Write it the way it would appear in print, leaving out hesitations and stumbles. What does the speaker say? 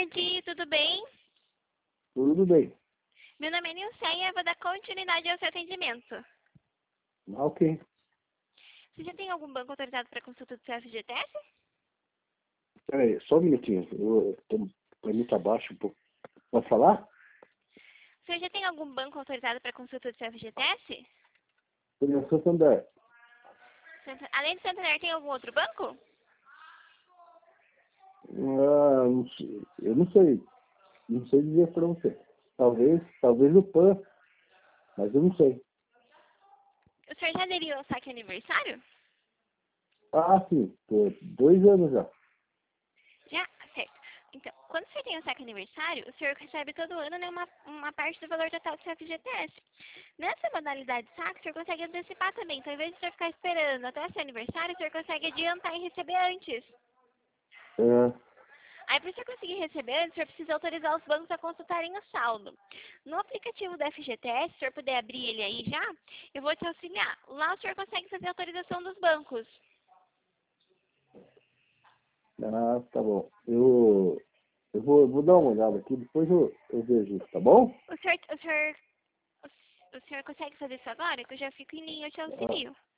tarde, tudo bem? Tudo bem. Meu nome é Nilceia e eu vou dar continuidade ao seu atendimento. Ah, ok. Você já tem algum banco autorizado para consulta do seu FGTS? Peraí, só um minutinho. Eu tô muito abaixo um pouco. Pode falar? O senhor já tem algum banco autorizado para consulta do seu FGTS? Eu sou Santander. Além do Santander, tem algum outro banco? Ah, não sei. Eu não sei. Não sei dizer para você. Talvez o PAN, mas eu não sei. O senhor já aderiu ao saque aniversário? Ah, sim. Tô 2 anos já. Já? Certo. Então, quando o senhor tem o saque aniversário, o senhor recebe todo ano, né, uma parte do valor total do seu FGTS. Nessa modalidade saque, o senhor consegue antecipar também. Então, ao invés de o senhor ficar esperando até o seu aniversário, o senhor consegue adiantar e receber antes. É, Aí, para você conseguir receber antes, o senhor precisa autorizar os bancos a consultarem o saldo. No aplicativo da FGTS, se o senhor puder abrir ele aí já, eu vou te auxiliar. Lá o senhor consegue fazer a autorização dos bancos. tá bom. Eu vou dar uma olhada aqui, depois eu vejo isso, tá bom? O senhor consegue fazer isso agora? Que eu já fico em linha, eu te Ah, auxilio.